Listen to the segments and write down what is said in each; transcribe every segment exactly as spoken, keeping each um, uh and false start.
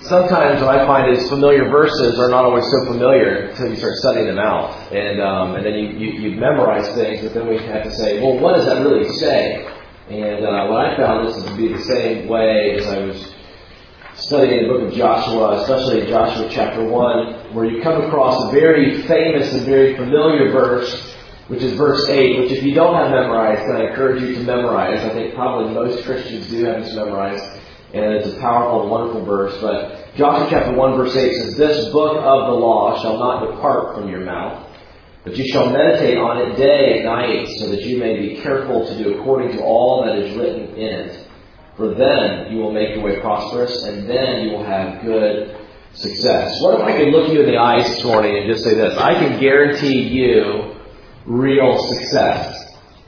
sometimes what I find is familiar verses are not always so familiar until you start studying them out. And um, and then you, you, you memorize things, but then we have to say, well, what does that really say? And uh, what I found this to be the same way as I was studying the book of Joshua, especially Joshua chapter one, where you come across a very famous and very familiar verse, which is verse eight, which if you don't have memorized, then I encourage you to memorize. I think probably most Christians do have this memorized, and it's a powerful and wonderful verse. But Joshua chapter one, verse eight says, "This book of the law shall not depart from your mouth, but you shall meditate on it day and night, so that you may be careful to do according to all that is written in it. For then you will make your way prosperous, and then you will have good success." What if I could look you in the eyes this morning and just say this? I can guarantee you real success.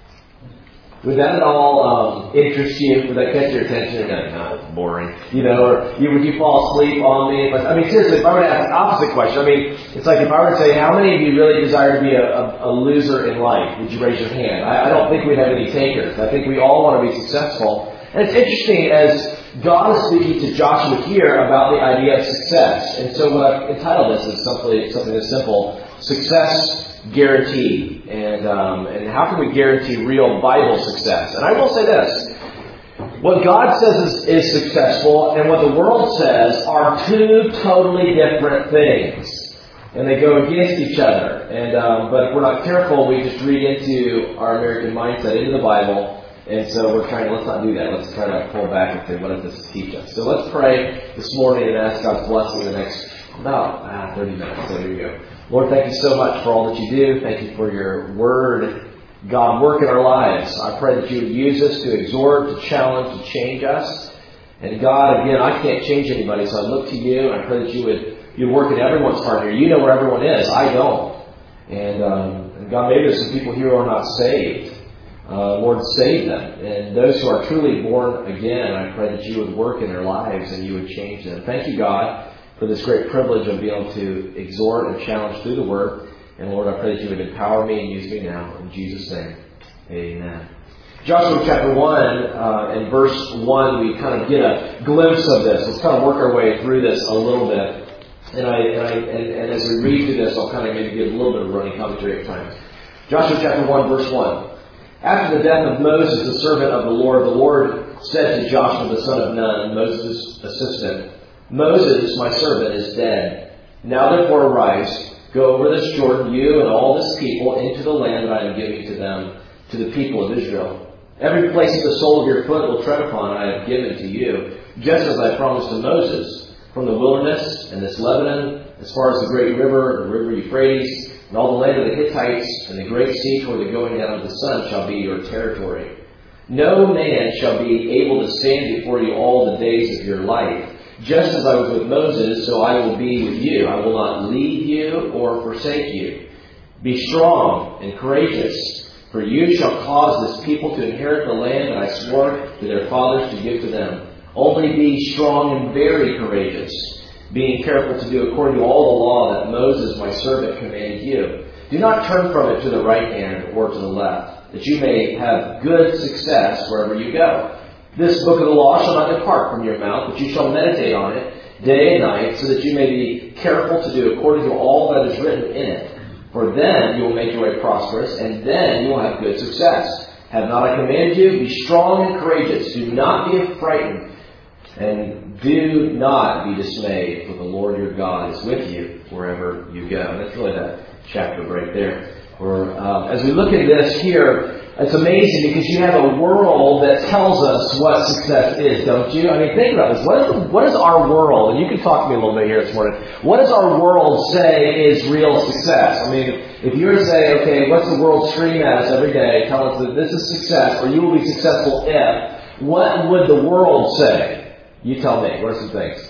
Would that at all um, interest you? Would that catch your attention? No, no, it's boring. You know, or you, would you fall asleep on me? But, I mean, seriously, if I were to ask the opposite question, I mean, it's like if I were to say, how many of you really desire to be a, a, a loser in life? Would you raise your hand? I, I don't think we'd have any takers. I think we all want to be successful. And it's interesting as God is speaking to Joshua here about the idea of success. And so what I've entitled this is something, something that's simple. Success Guaranteed. And um, and how can we guarantee real Bible success? And I will say this. What God says is, is successful and what the world says are two totally different things. And they go against each other. And um, but if we're not careful, we just read into our American mindset, into the Bible. And so we're trying to, let's not do that. Let's try to pull back and say, what does this teach us? So let's pray this morning and ask God's blessing the next about ah, thirty minutes. So here we go. Lord, thank you so much for all that you do. Thank you for your word. God, work in our lives. I pray that you would use us to exhort, to challenge, to change us. And God, again, I can't change anybody, so I look to you. And I pray that you would you work in everyone's heart here. You know where everyone is. I don't. And, um, and God, maybe there's some people here who are not saved. Uh, Lord, save them. And those who are truly born again, I pray that you would work in their lives and you would change them. Thank you, God, for this great privilege of being able to exhort and challenge through the Word. And Lord, I pray that you would empower me and use me now. In Jesus' name, amen. Joshua chapter one uh, and verse one, we kind of get a glimpse of this. Let's kind of work our way through this a little bit. And I and, I, and, and as we read through this, I'll kind of maybe give a little bit of running commentary at times. Joshua chapter one, verse one. After the death of Moses, the servant of the Lord, the Lord said to Joshua, the son of Nun, Moses' assistant, "Moses, my servant, is dead. Now therefore arise, go over this Jordan, you and all this people, into the land that I am giving to them, to the people of Israel. Every place that the sole of your foot will tread upon I have given to you, just as I promised to Moses, from the wilderness and this Lebanon, as far as the great river, the river Euphrates, and all the land of the Hittites, and the great sea toward the going down of the sun shall be your territory. No man shall be able to stand before you all the days of your life. Just as I was with Moses, so I will be with you. I will not leave you or forsake you. Be strong and courageous, for you shall cause this people to inherit the land that I swore to their fathers to give to them. Only be strong and very courageous, being careful to do according to all the law that Moses, my servant, commanded you. Do not turn from it to the right hand or to the left, that you may have good success wherever you go. This book of the law shall not depart from your mouth, but you shall meditate on it day and night, so that you may be careful to do according to all that is written in it. For then you will make your way prosperous, and then you will have good success. Have not I commanded you? Be strong and courageous. Do not be frightened, and do not be dismayed, for the Lord your God is with you wherever you go. And that's really that chapter right there. Or um, as we look at this here, it's amazing because you have a world that tells us what success is, don't you? I mean, think about this. What is, what is our world? And you can talk to me a little bit here this morning. What does our world say is real success? I mean, if you were to say, okay, what's the world scream at us every day? Tell us that this is success, or you will be successful if. What would the world say? You tell me. What are some things?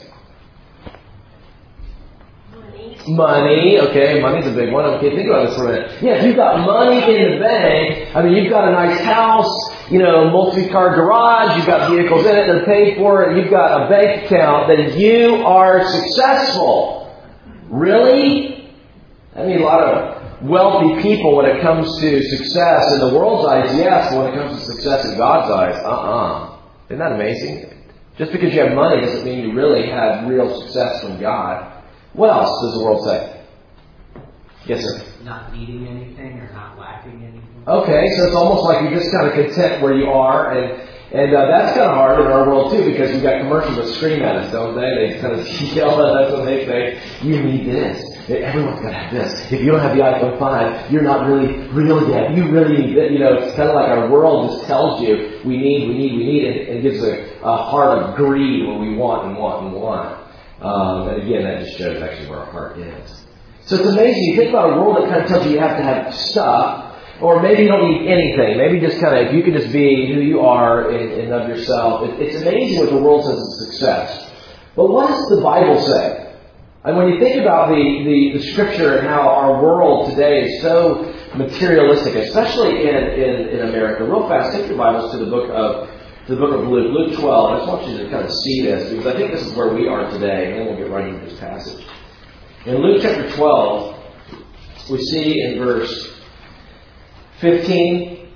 Money, okay, money's a big one. Okay, think about this for a minute. Yeah, if you've got money in the bank, I mean, you've got a nice house, you know, multi-car garage, you've got vehicles in it that are paid for, and you've got a bank account, that you are successful. Really? I mean, a lot of wealthy people when it comes to success in the world's eyes, yes, but when it comes to success in God's eyes, uh-uh. Isn't that amazing? Just because you have money doesn't mean you really have real success from God. What else does the world say? Yes, sir. Not needing anything or not lacking anything. Okay, so it's almost like you're just kind of content where you are, and and uh, that's kind of hard in our world too, because we've got commercials that scream at us, don't they? They kind of yell at us when they say, "You need this. Everyone's got to have this. If you don't have the iPhone five, you're not really real yet. You really need this." You know, it's kind of like our world just tells you, we need, we need, we need, and it gives a, a heart of greed where we want and want and want. Um, and again, that just shows actually where our heart is. So it's amazing. You think about a world that kind of tells you you have to have stuff, or maybe you don't need anything. Maybe just kind of, if you can just be who you are and, and of yourself. It, it's amazing what the world says is success. But what does the Bible say? And when you think about the, the, the Scripture and how our world today is so materialistic, especially in, in, in America. Real fast, take your Bibles to the book of to the book of Luke, Luke twelve. I just want you to kind of see this, because I think this is where we are today, and then we'll get right into this passage. In Luke chapter twelve, we see in verse fifteen,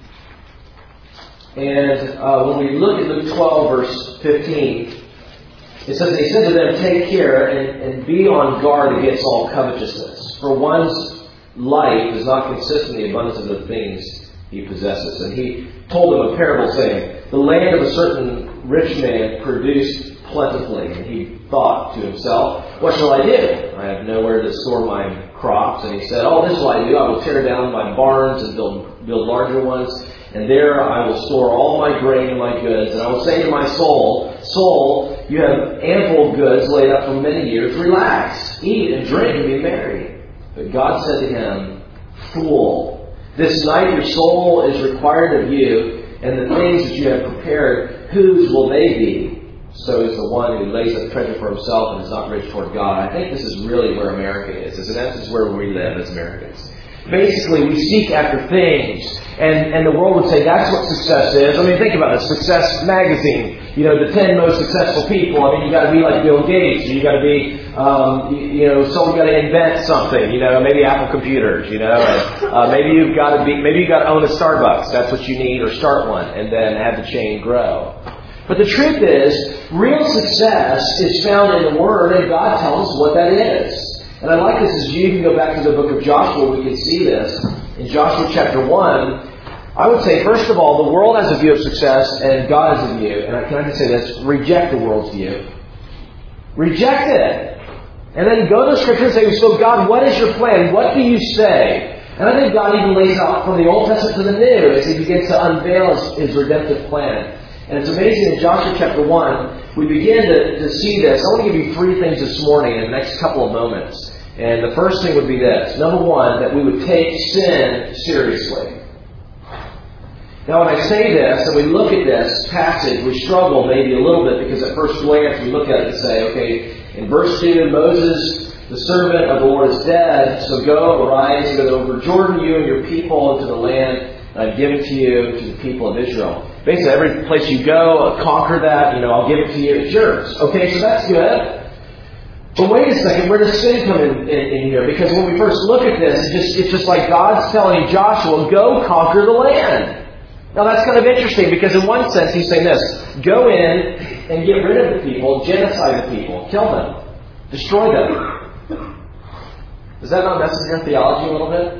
and uh, when we look at Luke twelve, verse fifteen, it says, "He said to them, take care and, and be on guard against all covetousness, for one's life does not consist in the abundance of the things he possesses." And he told them a parable, saying, "The land of a certain rich man produced plentifully, and he thought to himself, what shall I do? I have nowhere to store my crops." And he said, "Oh, this will I do. I will tear down my barns and build build larger ones, and there I will store all my grain and my goods. And I will say to my soul, soul, you have ample goods laid up for many years. Relax, eat and drink and be merry." But God said to him, "Fool, this night your soul is required of you, and the things that you have prepared, whose will they be? So is the one who lays up treasure for himself and is not rich toward God." I think this is really where America is. Is in essence where we live as Americans. Basically, we seek after things, and, and the world would say that's what success is. I mean, think about it. Success Magazine, you know, the ten most successful people. I mean, you got to be like Bill Gates. You got to be, um, you, you know, someone got to invent something. You know, maybe Apple computers. You know, and, uh, maybe you've got to be, maybe you got to own a Starbucks. That's what you need, or start one, and then have the chain grow. But the truth is, real success is found in the Word, and God tells us what that is. And I like this as you can go back to the book of Joshua, we can see this. In Joshua chapter one, I would say, first of all, the world has a view of success, and God has a view. And I, can I just say this? Reject the world's view. Reject it. And then go to the Scripture and say, so God, what is your plan? What do you say? And I think God even lays out from the Old Testament to the New as He begins to unveil His, his redemptive plan. And it's amazing in Joshua chapter one, we begin to, to see this. I want to give you three things this morning in the next couple of moments. And the first thing would be this. Number one, that we would take sin seriously. Now when I say this and we look at this passage, we struggle maybe a little bit because at first glance we look at it and say, okay, in verse two, Moses, the servant of the Lord, is dead. So go, arise, go over Jordan, you and your people, into the land I've given to you, to the people of Israel. Basically, every place you go, conquer that, you know, I'll give it to you, it's yours. Okay, so that's good. But wait a second, where does sin come in, in, in here? Because when we first look at this, it's just, it's just like God's telling Joshua, go conquer the land. Now that's kind of interesting because in one sense he's saying this, go in and get rid of the people, genocide the people, kill them, destroy them. Does that not mess with your theology a little bit?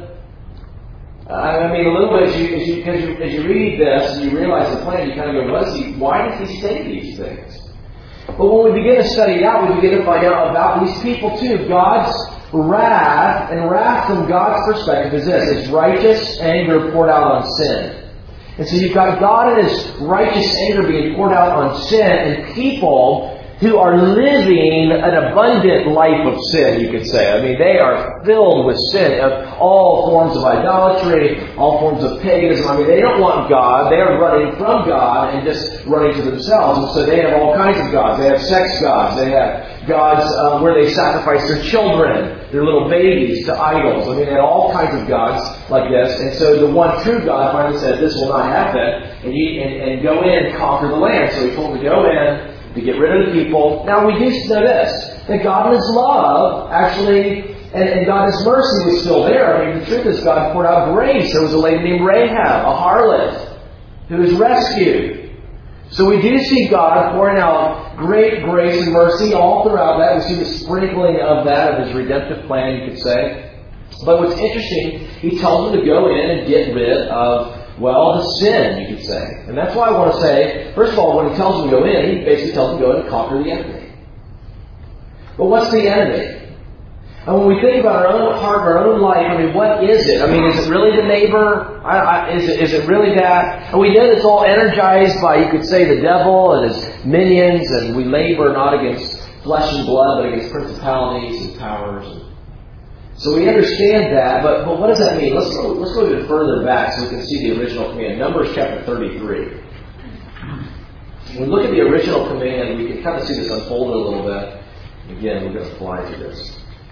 I mean, a little bit, as you, as you, as you, as you read this and you realize the plan, you kind of go, what is he, why does he say these things? But when we begin to study it out, we begin to find out about these people too. God's wrath, and wrath from God's perspective is this, it's righteous anger poured out on sin. And so you've got God and His righteous anger being poured out on sin, and people who are living an abundant life of sin, you could say. I mean, they are filled with sin of all forms of idolatry, all forms of paganism. I mean, they don't want God. They are running from God and just running to themselves. And so they have all kinds of gods. They have sex gods. They have gods um, where they sacrifice their children, their little babies, to idols. I mean, they had all kinds of gods like this. And so the one true God finally said, this will not happen. And, you, and, and go in and conquer the land. So He told them to go in, to get rid of the people. Now we do know this, that God in His love actually, and, and God in His mercy was still there. I mean, the truth is God poured out grace. There was a lady named Rahab, a harlot, who was rescued. So we do see God pouring out great grace and mercy all throughout that. We see the sprinkling of that, of His redemptive plan, you could say. But what's interesting, He tells them to go in and get rid of, well, the sin, you could say. And that's why I want to say, first of all, when He tells them to go in, He basically tells them to go in and conquer the enemy. But what's the enemy? And when we think about our own heart, our own life, I mean, what is it? I mean, is it really the neighbor? I, I, is it, is it really that? And we know it's all energized by, you could say, the devil and his minions, and we labor not against flesh and blood, but against principalities and powers. And so we understand that, but, but what does that mean? Let's go, let's go a bit further back so we can see the original command. Numbers chapter thirty-three. When we look at the original command, we can kind of see this unfold a little bit. Again, we're going to fly through this.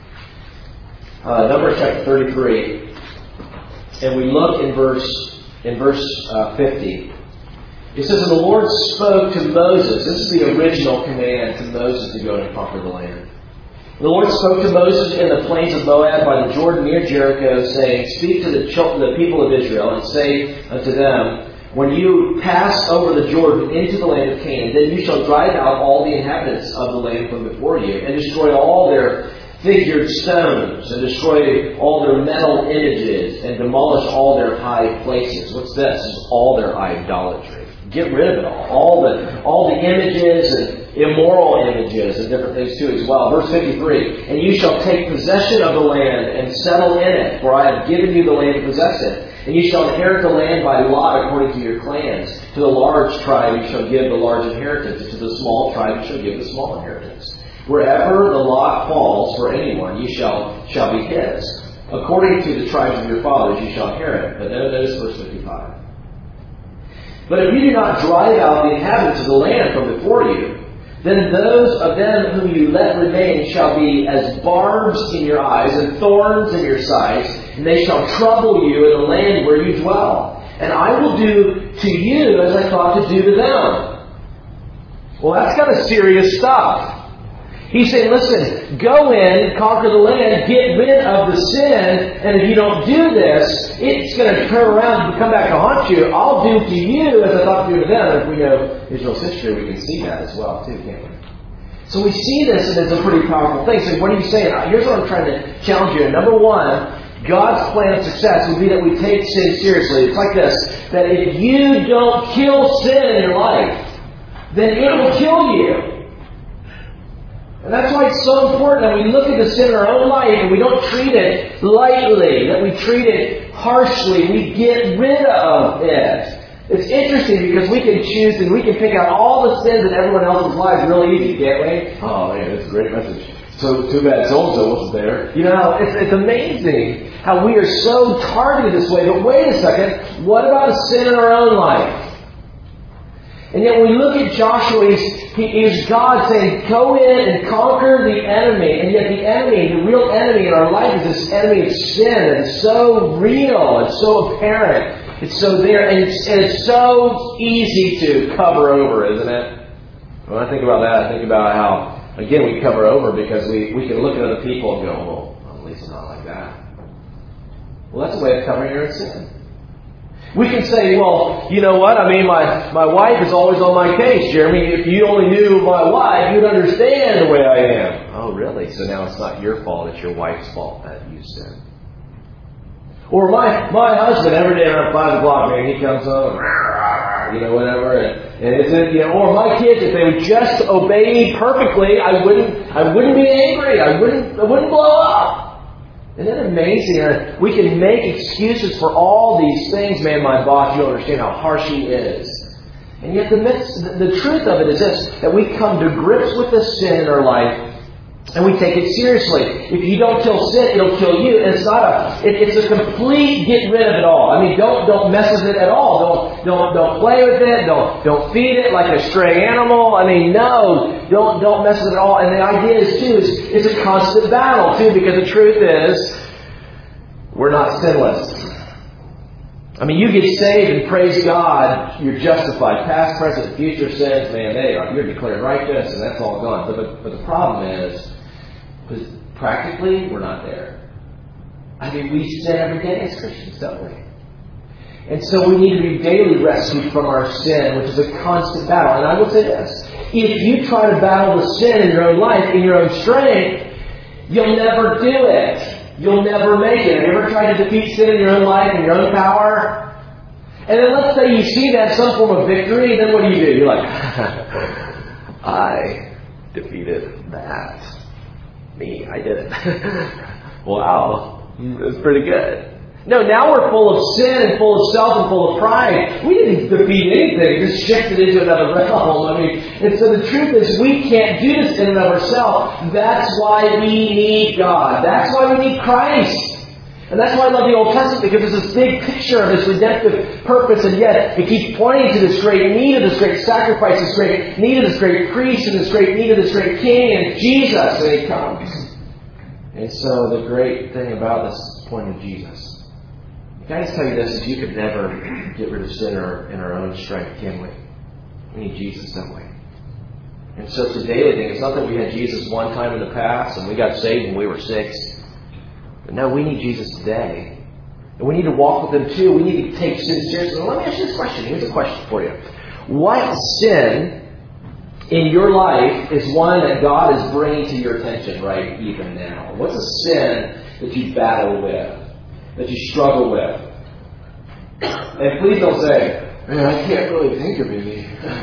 Uh, Numbers chapter thirty-three, and we look in verse in verse uh, fifty. It says, "And the Lord spoke to Moses." This is the original command to Moses to go and conquer the land. "The Lord spoke to Moses in the plains of Moab by the Jordan near Jericho, saying, Speak to the, children, the people of Israel, and say unto them, When you pass over the Jordan into the land of Canaan, then you shall drive out all the inhabitants of the land from before you, and destroy all their figured stones, and destroy all their metal images, and demolish all their high places." What's this? It's all their idolatry. Get rid of it all. All the all the images and immoral images and different things too as well. Verse fifty-three, "And you shall take possession of the land and settle in it, for I have given you the land to possess it. And you shall inherit the land by lot according to your clans. To the large tribe you shall give the large inheritance, and to the small tribe you shall give the small inheritance. Wherever the lot falls for anyone, you shall shall be his. According to the tribes of your fathers, you shall inherit." But then notice verse fifty-five. "But if you do not drive out the inhabitants of the land from before you, then those of them whom you let remain shall be as barbs in your eyes and thorns in your sides, and they shall trouble you in the land where you dwell. And I will do to you as I thought to do to them." Well, that's kind of serious stuff. He's saying, listen, go in, conquer the land, get rid of the sin, and if you don't do this, it's going to turn around and come back to haunt you. I'll do to you as I thought to do to them. And if we know Israel's history, we can see that as well, too, can't we? So we see this, and it's a pretty powerful thing. So what are you saying? Here's what I'm trying to challenge you. Number one, God's plan of success would be that we take sin seriously. It's like this, that if you don't kill sin in your life, then it will kill you. And that's why it's so important that we look at the sin in our own life and we don't treat it lightly, that we treat it harshly. We get rid of it. It's interesting because we can choose and we can pick out all the sins in everyone else's lives really easy, can't we? Oh man, that's a great message. So too bad so-and-so wasn't there. You know, it's, it's amazing how we are so targeted this way. But wait a second, what about a sin in our own life? And yet when we look at Joshua, he's, he, he's God saying, go in and conquer the enemy. And yet the enemy, the real enemy in our life is this enemy of sin. And it's so real. It's so apparent. It's so there. And it's, and it's so easy to cover over, isn't it? When I think about that, I think about how, again, we cover over because we, we can look at other people and go, well, at least I'm not like that. Well, that's a way of covering your own sin. We can say, well, you know what? I mean, my, my wife is always on my case, Jeremy. If you only knew my wife, you'd understand the way I am. Oh, really? So now it's not your fault. It's your wife's fault that you sin. Or my my husband, every day around five o'clock, man, he comes home, you know, whatever. And, and it's, you know, or my kids, if they would just obey me perfectly, I wouldn't I wouldn't be angry. I wouldn't I wouldn't blow up. Isn't it amazing? We can make excuses for all these things. Man, my boss, you'll understand how harsh he is. And yet the, midst, the truth of it is this, that we come to grips with the sin in our life and we take it seriously. If you don't kill sin, it'll kill you. And it's not a, it, it's a complete get rid of it all. I mean, don't don't mess with it at all. Don't don't don't play with it. Don't don't feed it like a stray animal. I mean, no, don't don't mess with it at all. And the idea is too is it's a constant battle too, because the truth is we're not sinless. I mean, you get saved and praise God, you're justified. Past, present, future sins, man, they are you're declared righteous, and that's all gone. But the, but the problem is, because practically, we're not there. I mean, we sin every day as Christians, don't we? And so we need to be daily rescued from our sin, which is a constant battle. And I will say this. If you try to battle the sin in your own life, in your own strength, you'll never do it. You'll never make it. Have you ever tried to defeat sin in your own life, in your own power? And then let's say you see that some form of victory, then what do you do? You're like, I defeated that. Me, I did it. Wow, that's pretty good. No, now we're full of sin and full of self and full of pride. We didn't defeat anything. We just shifted into another realm. I mean, and so the truth is we can't do this in and of ourselves. That's why we need God. That's why we need Christ. And that's why I love the Old Testament, because there's this big picture of this redemptive purpose, and yet it keeps pointing to this great need of this great sacrifice, this great need of this great priest, and this great need of this great king, and Jesus, and He comes. And so the great thing about this is pointing to Jesus. Can I just tell you this, is you could never get rid of sin in our, in our own strength, can we? We need Jesus, don't we? And so it's a daily thing. It's not that we had Jesus one time in the past and we got saved when we were six. But no, we need Jesus today. And we need to walk with Him too. We need to take sin seriously. Well, let me ask you this question. Here's a question for you. What sin in your life is one that God is bringing to your attention right even now? What's a sin that you battle with? That you struggle with? And please don't say, man, I can't really think of any.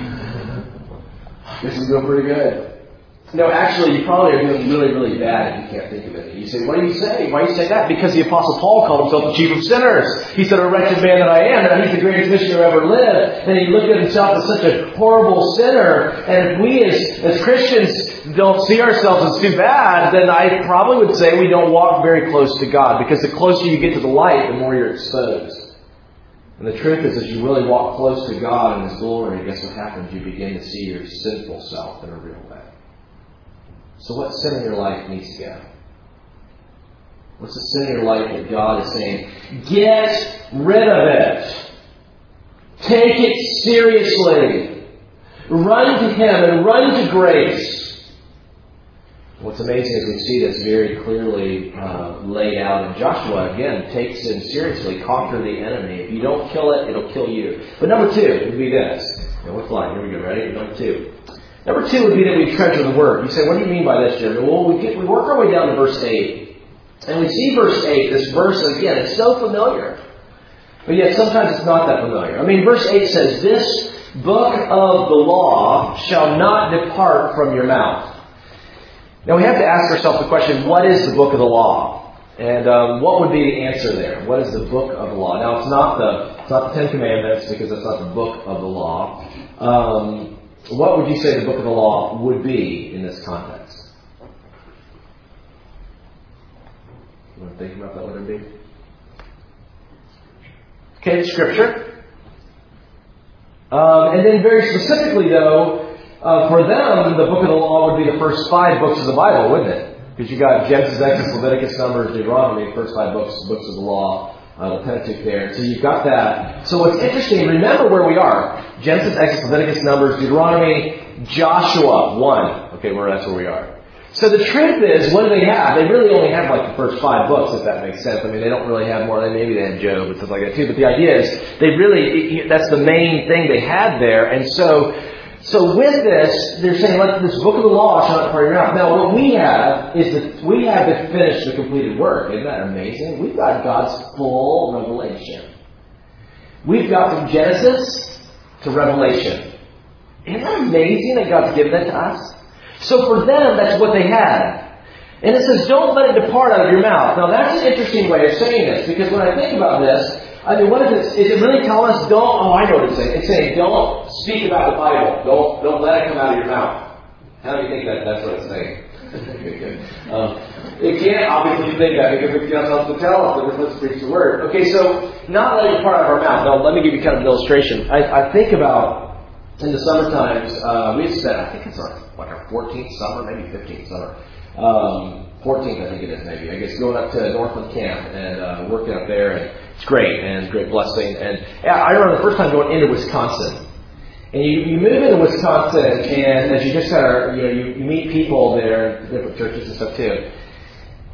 This is doing pretty good. No, actually, you probably are doing really, really bad if you can't think of any. You say, what do you say? Why do you say that? Because the Apostle Paul called himself the chief of sinners. He said, a wretched man that I am, and he's the greatest missionary who ever lived. And he looked at himself as such a horrible sinner. And if we as, as Christians don't see ourselves as too bad, then I probably would say we don't walk very close to God. Because the closer you get to the light, the more you're exposed. And the truth is, as you really walk close to God and His glory, guess what happens? You begin to see your sinful self in a real way. So what sin in your life needs to go? What's the sin in your life that God is saying, get rid of it. Take it seriously. Run to Him and run to grace. What's amazing is we see this very clearly uh, laid out in Joshua. Again, take sin seriously. Conquer the enemy. If you don't kill it, it'll kill you. But number two would be this. Now, what's line? Here we go. Ready? Number two. Number two would be that we treasure the Word. You say, what do you mean by this, Jim? Well, we, get, we work our way down to verse eight. And we see verse eight, this verse, again, it's so familiar. But yet sometimes it's not that familiar. I mean, verse eight says, this book of the law shall not depart from your mouth. Now we have to ask ourselves the question, what is the book of the law? And um, what would be the answer there? What is the book of the law? Now it's not the, it's not the Ten Commandments, because that's not the book of the law. Um... What would you say the book of the law would be in this context? You want to think about that? What it would be? Okay, it's Scripture. Um, and then very specifically, though, uh, for them, the book of the law would be the first five books of the Bible, wouldn't it? Because you got Genesis, Exodus, Leviticus, Numbers, Deuteronomy, the first five books, books of the law. Uh, the Pentateuch there. So you've got that. So what's interesting, remember where we are. Genesis, Exodus, Leviticus, Numbers, Deuteronomy, Joshua one. Okay, well, that's where we are. So the truth is, what do they have? They really only have like the first five books, if that makes sense. I mean, they don't really have more. Maybe they had Job and stuff like that too. But the idea is, they really, that's the main thing they had there. And so, so with this, they're saying, let this book of the law shall not depart your mouth. Now, what we have is that we have to finish the completed work. Isn't that amazing? We've got God's full revelation. We've got from Genesis to Revelation. Isn't that amazing that God's given that to us? So for them, that's what they had. And it says, don't let it depart out of your mouth. Now, that's an interesting way of saying this, because when I think about this, I mean, what is it? Is it really telling us, don't, oh, I know what it's saying. It's saying, don't speak about the Bible. Don't, don't let it come out of your mouth. How do you think that that's what it's saying? um, it can't obviously think that, because it's got something to tell us, but let's preach the Word. Okay, so, not letting it part out of our mouth. Now, let me give you kind of an illustration. I, I think about, in the summer times, uh, we spent, I think it's our, like our fourteenth summer, maybe fifteenth summer. Um, fourteenth, I think it is, maybe. I guess going up to Northland Camp and uh, working up there, and it's great, and great blessing. And yeah, I remember the first time going into Wisconsin. And you, you move into Wisconsin, and as you just kind of, you know, you, you meet people there, different churches and stuff too.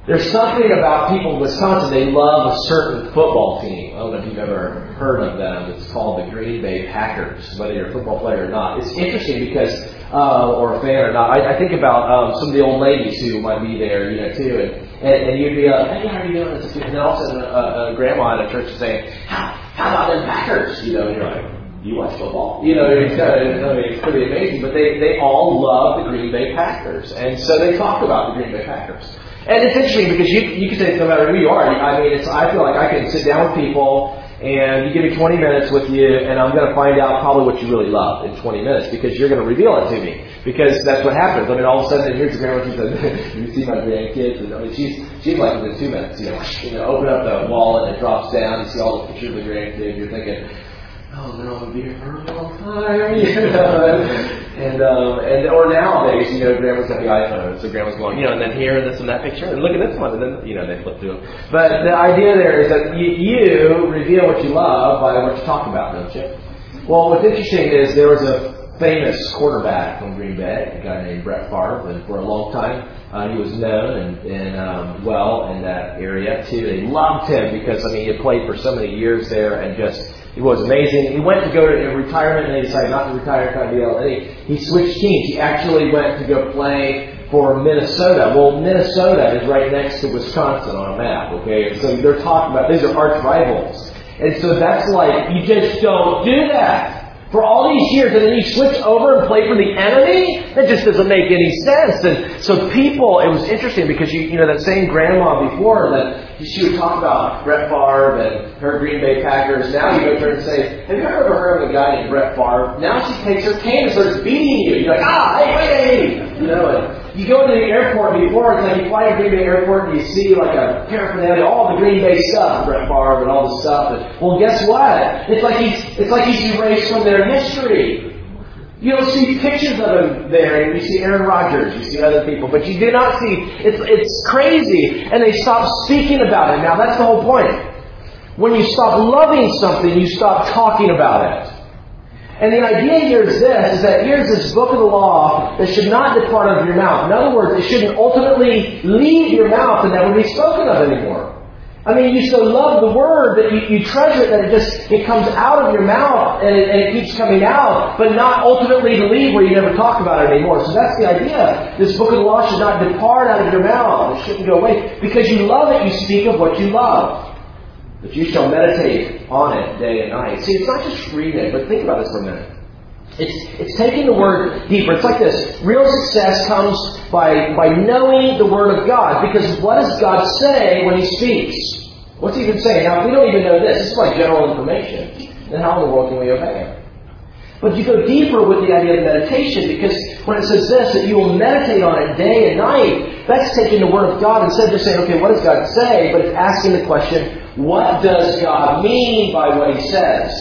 There's something about people in Wisconsin, they love a certain football team. I don't know if you've ever heard of them. It's called the Green Bay Packers, whether you're a football player or not. It's interesting because, uh, or a fan or not, I, I think about um, some of the old ladies who might be there, you know, too, and, and, and you'd be like, hey, how are you doing? And then all of a sudden a, a grandma in a church is saying, how, how about them Packers? You know, and you're like, do you watch football? You know, it's, kind of, I mean, it's pretty amazing. But they, they all love the Green Bay Packers. And so they talk about the Green Bay Packers. And it's interesting because you you can say no matter who you are. I mean, it's I feel like I can sit down with people and you give me twenty minutes with you, and I'm going to find out probably what you really love in twenty minutes because you're going to reveal it to me. Because that's what happens. I mean, all of a sudden, here's the grandma. She says, "You see my grandkids?" And I mean, she's she's like within two minutes. You know, you know, open up the wallet and it drops down. You see all the pictures of the grandkids. You're thinking, oh no, I'm gonna be here for a long time, you know. And um, and or nowadays, you know, grandma's got the iPhone, so grandma's going, you know, and then here, this and that picture, and look at this one, and then you know they flip through them. But the idea there is that you, you reveal what you love by what you talk about, don't you? Well, what's interesting is there was a famous quarterback from Green Bay, a guy named Brett Favre, and for a long time uh, he was known and, and um, well in that area too. They loved him because I mean he had played for so many years there and just. He was amazing. He went to go to retirement and he decided not to retire kind of deal. And he, he switched teams. He actually went to go play for Minnesota. Well, Minnesota is right next to Wisconsin on a map, okay? So they're talking about, these are arch rivals. And so that's like, you just don't do that. For all these years, and then you switch over and play for the enemy? That just doesn't make any sense. And so people, it was interesting because you, you know, that same grandma before that she would talk about Brett Favre and her Green Bay Packers. Now you go to her and say, have you ever heard of a guy named Brett Favre? Now she takes her cane and starts beating you. You're like, ah, hey, wait, hey. You know, and you go to the airport before, it's like you fly to Green Bay Airport and you see like a paraphernalia, all the Green Bay stuff, Brett Favre and all the stuff. And, well, guess what? It's like he's, it's like he's erased from their history. You don't see pictures of him there, and you see Aaron Rodgers, you see other people, but you do not see, it's it's crazy, and they stop speaking about it. Now, that's the whole point. When you stop loving something, you stop talking about it. And the idea here is this, is that here's this book of the law that should not depart out of your mouth. In other words, it shouldn't ultimately leave your mouth and never be spoken of anymore. I mean, you so love the Word that you, you treasure it that it just, it comes out of your mouth and it, and it keeps coming out, but not ultimately to leave where you never talk about it anymore. So that's the idea. This book of the law should not depart out of your mouth. It shouldn't go away. Because you love it, you speak of what you love. But you shall meditate on it day and night. See, it's not just reading it, but think about this for a minute. It's it's taking the Word deeper. It's like this. Real success comes by, by knowing the Word of God. Because what does God say when He speaks? What's He even saying? Now, if we don't even know this, this is like general information. Then how in the world can we obey Him? But you go deeper with the idea of meditation, because when it says this, that you will meditate on it day and night, that's taking the Word of God instead of just saying, okay, what does God say? But it's asking the question, what does God mean by what He says?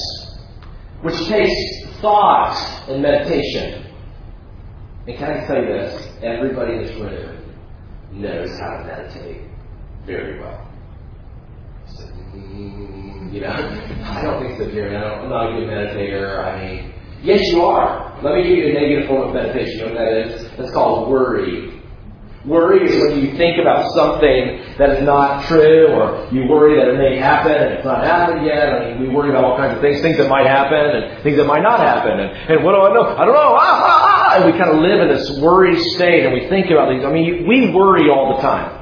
Which takes thought and meditation. And can I tell you this? Everybody in this room knows how to meditate very well. So, you know, I don't think so, Jerry. I don't, I'm not a good meditator. I mean, yes, you are. Let me give you a negative form of meditation. You know what that is? That's called worry. Worry is when you think about something that is not true, or you worry that it may happen and it's not happened yet. I mean, we worry about all kinds of things, things that might happen and things that might not happen. And, and what do I know? I don't know. Ah, ah, ah. And we kind of live in this worried state and we think about these. I mean, we worry all the time.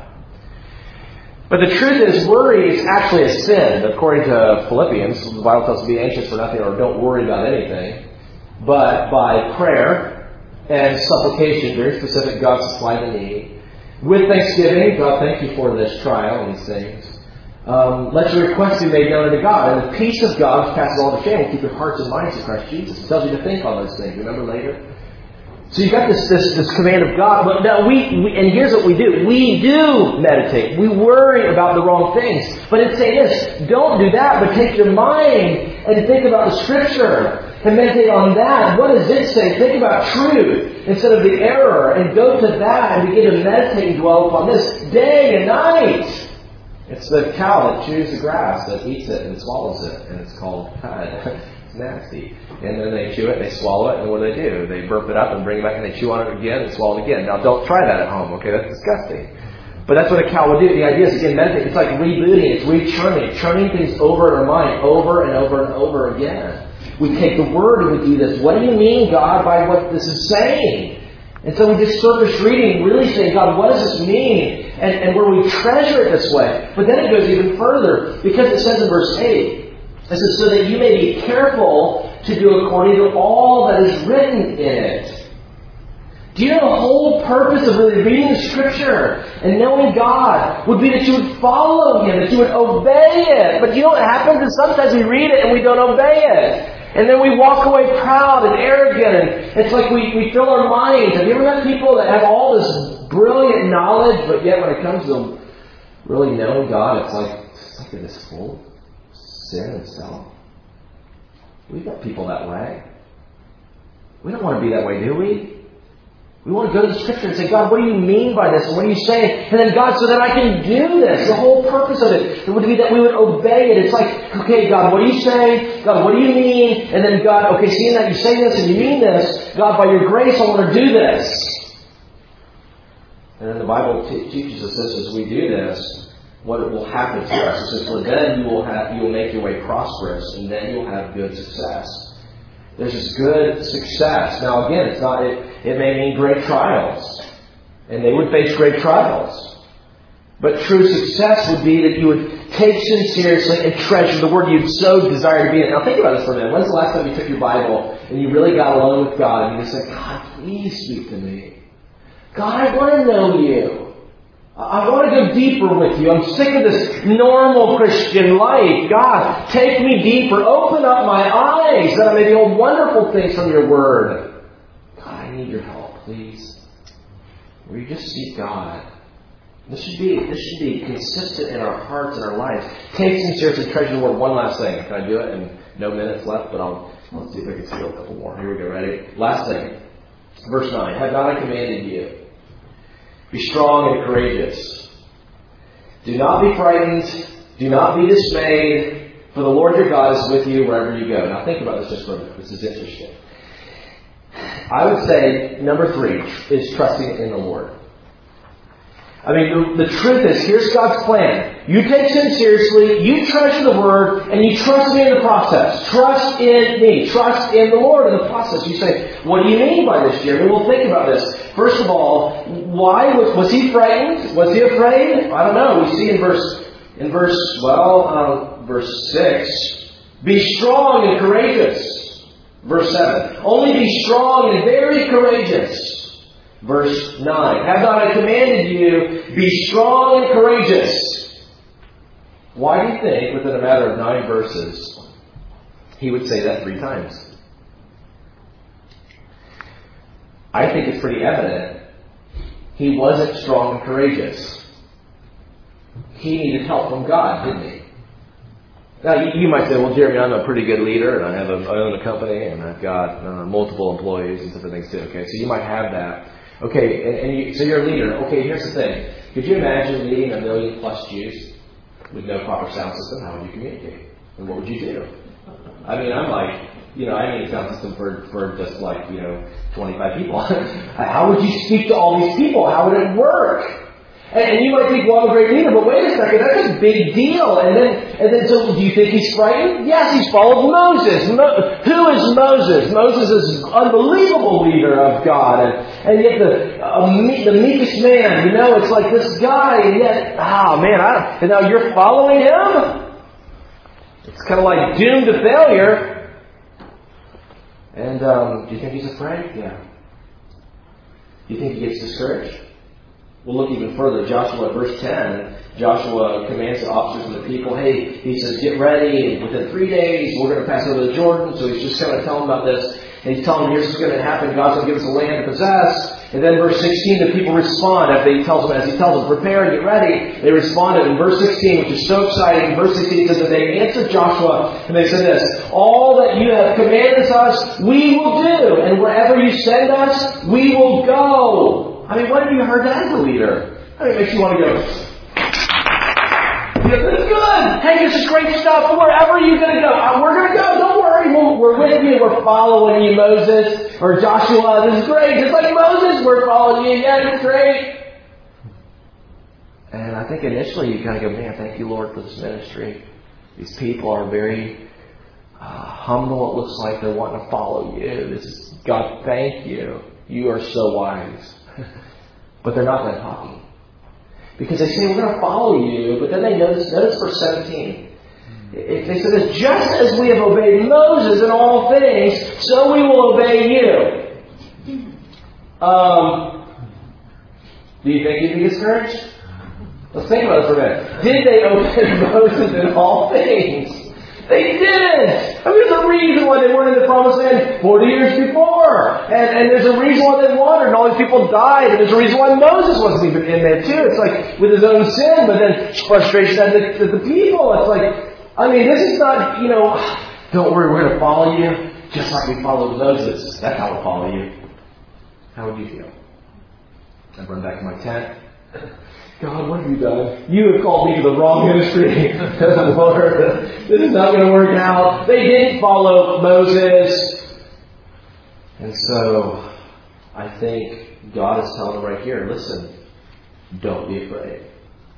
But the truth is, worry is actually a sin. According to Philippians, the Bible tells us to be anxious for nothing or don't worry about anything. But by prayer and supplication, very specific, God supply the need. With thanksgiving, God, thank you for this trial and these things. Um, let your requests be made known unto God. And the peace of God, which passes all understanding, will keep your hearts and minds in Christ Jesus. It tells you to think on those things. Remember later? So you've got this, this, this command of God. But now we, we, and here's what we do. We do meditate. We worry about the wrong things. But it's saying this, don't do that, but take your mind and think about the Scripture. And meditate on that. What does it say? Think about truth instead of the error. And go to that and begin to meditate and dwell upon this day and night. It's the cow that chews the grass, that eats it and swallows it. And it's called cud. It's nasty. And then they chew it, they swallow it, and what do they do? They burp it up and bring it back and they chew on it again and swallow it again. Now don't try that at home, okay? That's disgusting. But that's what a cow would do. The idea is, again, meditate. It's like rebooting. It's rechurning. Churning things over in our mind over and over and over again. We take the Word and we do this. What do you mean, God, by what this is saying? And so we just surface reading, really saying, God, what does this mean? And, and where we treasure it this way. But then it goes even further. Because it says in verse eight, it says, so that you may be careful to do according to all that is written in it. Do you know the whole purpose of really reading the Scripture and knowing God would be that you would follow Him, that you would obey it. But you know what happens is sometimes we read it and we don't obey it. And then we walk away proud and arrogant. And it's like we, we fill our minds. Have you ever met people that have all this brilliant knowledge, but yet when it comes to them really knowing God, it's like, it's like they're just full of sin and self. We've got people that way. We don't want to be that way, do we? We want to go to the Scripture and say, God, what do you mean by this? And what are you saying? And then, God, so that I can do this. The whole purpose of it, it would be that we would obey it. It's like, okay, God, what do you say? God, what do you mean? And then, God, okay, seeing that you say this and you mean this, God, by your grace, I want to do this. And then the Bible t- teaches us this as we do this, what it will happen to us. It says, for then you will have, you will make your way prosperous, and then you'll have good success. There's this good success. Now, again, it's not. It, it may mean great trials, and they would face great trials. But true success would be that you would take sin seriously and treasure the Word you'd so desire to be in. Now, think about this for a minute. When's the last time you took your Bible and you really got alone with God and you just said, God, please speak to me. God, I want to know you. I want to go deeper with you. I'm sick of this normal Christian life. God, take me deeper. Open up my eyes that I may behold wonderful things from your Word. God, I need your help, please. Will you just seek God? This should be this should be consistent in our hearts and our lives. Take some seriously, treasure the Word. One last thing. Can I do it? And no minutes left, but I'll let's see if I can steal a couple more. Here we go. Ready? Last thing. Verse nine. Have not I commanded you? Be strong and courageous. Do not be frightened. Do not be dismayed. For the Lord your God is with you wherever you go. Now think about this just for a minute. This is interesting. I would say number three is trusting in the Lord. I mean, the, the truth is, here's God's plan. You take sin seriously, you treasure the Word, and you trust me in the process. Trust in me. Trust in the Lord in the process. You say, what do you mean by this, Jeremy? Well, think about this. First of all, why was, was he frightened? Was he afraid? I don't know. We see in verse, in verse, well, uh, verse six, be strong and courageous. Verse seven, only be strong and very courageous. Verse nine, have not I commanded you, be strong and courageous. Why do you think, within a matter of nine verses, he would say that three times? I think it's pretty evident he wasn't strong and courageous. He needed help from God, didn't he? Now, you might say, well, Jeremy, I'm a pretty good leader, and I have a, I own a company, and I've got uh, multiple employees and different things too. Okay, so you might have that. Okay, and, and you, so you're a leader. Okay, here's the thing. Could you imagine leading a million plus Jews with no proper sound system? How would you communicate? And what would you do? I mean, I'm like, you know, I need a sound system for, for just like, you know, twenty-five people. How would you speak to all these people? How would it work? And, and you might think, well, I'm a great leader, but wait a second, that's a big deal. And then, and then, so do you think he's frightened? Yes, he's followed Moses. Mo- who is Moses? Moses is an unbelievable leader of God. And, and yet the, uh, me- the meekest man, you know, it's like this guy, and yet, oh man, I don't, and now you're following him? It's kind of like doomed to failure. And um, do you think he's afraid? Yeah. Do you think he gets discouraged? We'll look even further. Joshua, verse ten, Joshua commands the officers and the people, hey, he says, get ready. And within three days, we're going to pass over the Jordan. So he's just kind of telling them about this. And he's telling them, here's what's going to happen. God's going to give us a land to possess. And then verse sixteen, the people respond after he tells them, as he tells them, prepare and get ready. They responded in verse sixteen, which is so exciting. Verse sixteen says that they answered Joshua and they said this, all that you have commanded us, we will do. And wherever you send us, we will go. I mean, what have you heard that as a leader? I mean, it makes you want to go, yeah, this is good. Hey, this is great stuff. Wherever are you going to go? We're going to go. Don't worry. We're, we're with you. We're following you, Moses. Or Joshua, this is great. Just like Moses, we're following you. Yeah, it's great. And I think initially you kind of go, man, thank you, Lord, for this ministry. These people are very uh, humble, it looks like. They're wanting to follow you. This is, God, thank you. You are so wise. But they're not done talking. Because they say, we're going to follow you. But then they notice, notice verse seventeen. If they say this, just as we have obeyed Moses in all things, so we will obey you. Um, do you think you'd be discouraged? Let's think about it for a minute. Did they obey Moses in all things? They didn't! I mean, there's a reason why they weren't in the promised land forty years before. And, and there's a reason why they wandered and all these people died. And there's a reason why Moses wasn't even in there too. It's like with his own sin, but then frustration at the, at the people. It's like, I mean, this is not, you know, don't worry, we're going to follow you just like we followed Moses. That's how we'll follow you. How would you feel? I'd run back to my tent. God, what have you done? You have called me to the wrong ministry. Lord, this is not going to work out. They didn't follow Moses. And so, I think God is telling them right here, listen, don't be afraid.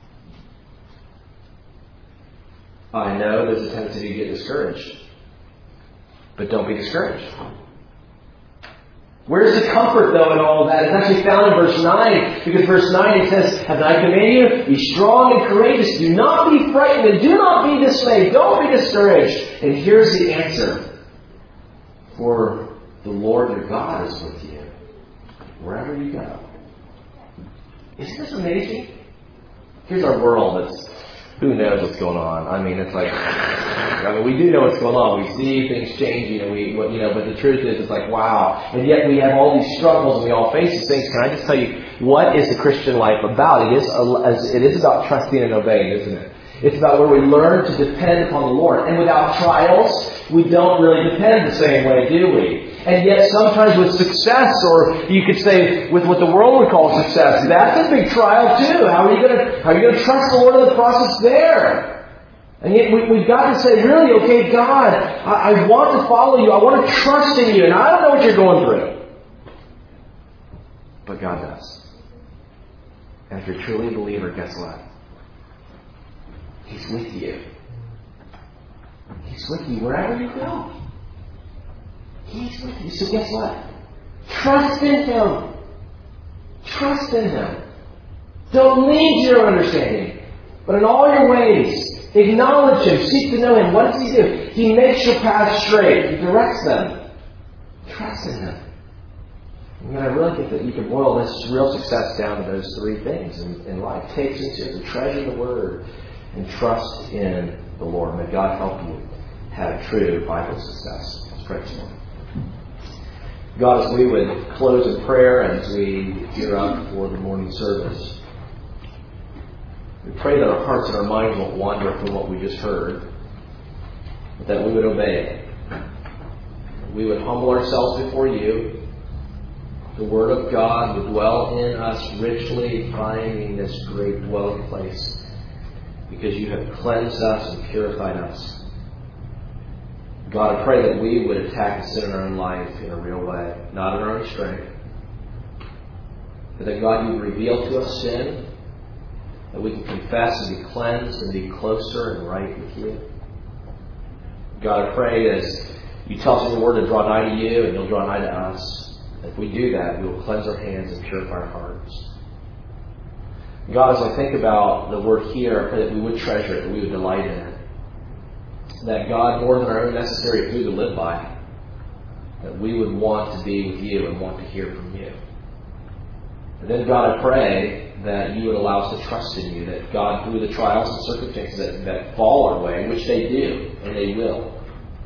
I know there's a tendency to get discouraged. But don't be discouraged. Where's the comfort, though, in all of that? It's actually found in verse nine. Because verse nine, it says, "Have I commanded you? Be strong and courageous. Do not be frightened and do not be dismayed. Don't be discouraged." And here's the answer. "For the Lord your God is with you, wherever you go." Isn't this amazing? Here's our world that's, who knows what's going on? I mean, it's like, I mean, we do know what's going on. We see things changing, and we, you know, but the truth is, it's like, wow. And yet we have all these struggles, and we all face these things. Can I just tell you, what is the Christian life about? It is, a, it is about trusting and obeying, isn't it? It's about where we learn to depend upon the Lord. And without trials, we don't really depend the same way, do we? And yet sometimes with success, or you could say with what the world would call success, that's a big trial too. How are you going to, how are you going to trust the Lord in the process there? And yet we, we've got to say, really, okay, God, I, I want to follow you. I want to trust in you. And I don't know what you're going through. But God does. And if you're truly a believer, guess what? He's with you. He's with you wherever you go. He's with you. So guess what? Trust in Him. Trust in Him. Don't lean to your understanding, but in all your ways, acknowledge Him. Seek to know Him. What does He do? He makes your path straight. He directs them. Trust in Him. And I really think that you can boil this real success down to those three things in, in life. Take sincere, treasure the Word, and trust in the Lord. May God help you have true Bible success. Let's pray this morning. God, as we would close in prayer and as we gear up for the morning service, we pray that our hearts and our minds won't wander from what we just heard, but that we would obey it. We would humble ourselves before you. The Word of God would dwell in us richly, finding this great dwelling place, because you have cleansed us and purified us. God, I pray that we would attack the sin in our own life in a real way, not in our own strength. But that, God, you would reveal to us sin, that we can confess and be cleansed and be closer and right with you. God, I pray as you tell us in your Word to draw nigh to you and you'll draw nigh to us, if we do that, we will cleanse our hands and purify our hearts. God, as I think about the word here, I pray that we would treasure it, that we would delight in it. That, God, more than our own necessary food to live by, that we would want to be with you and want to hear from you. And then, God, I pray that you would allow us to trust in you, that, God, through the trials and circumstances that, that fall our way, which they do, and they will,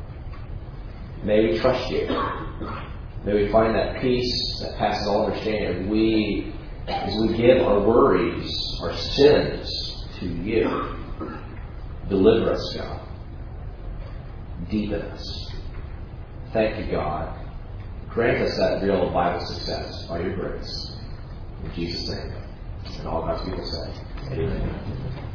may we trust you. May we find that peace that passes all understanding. We, as we give our worries, our sins to you, deliver us, God. Deepen us. Thank you, God. Grant us that real Bible success by your grace. In Jesus' name. And all God's people say, amen.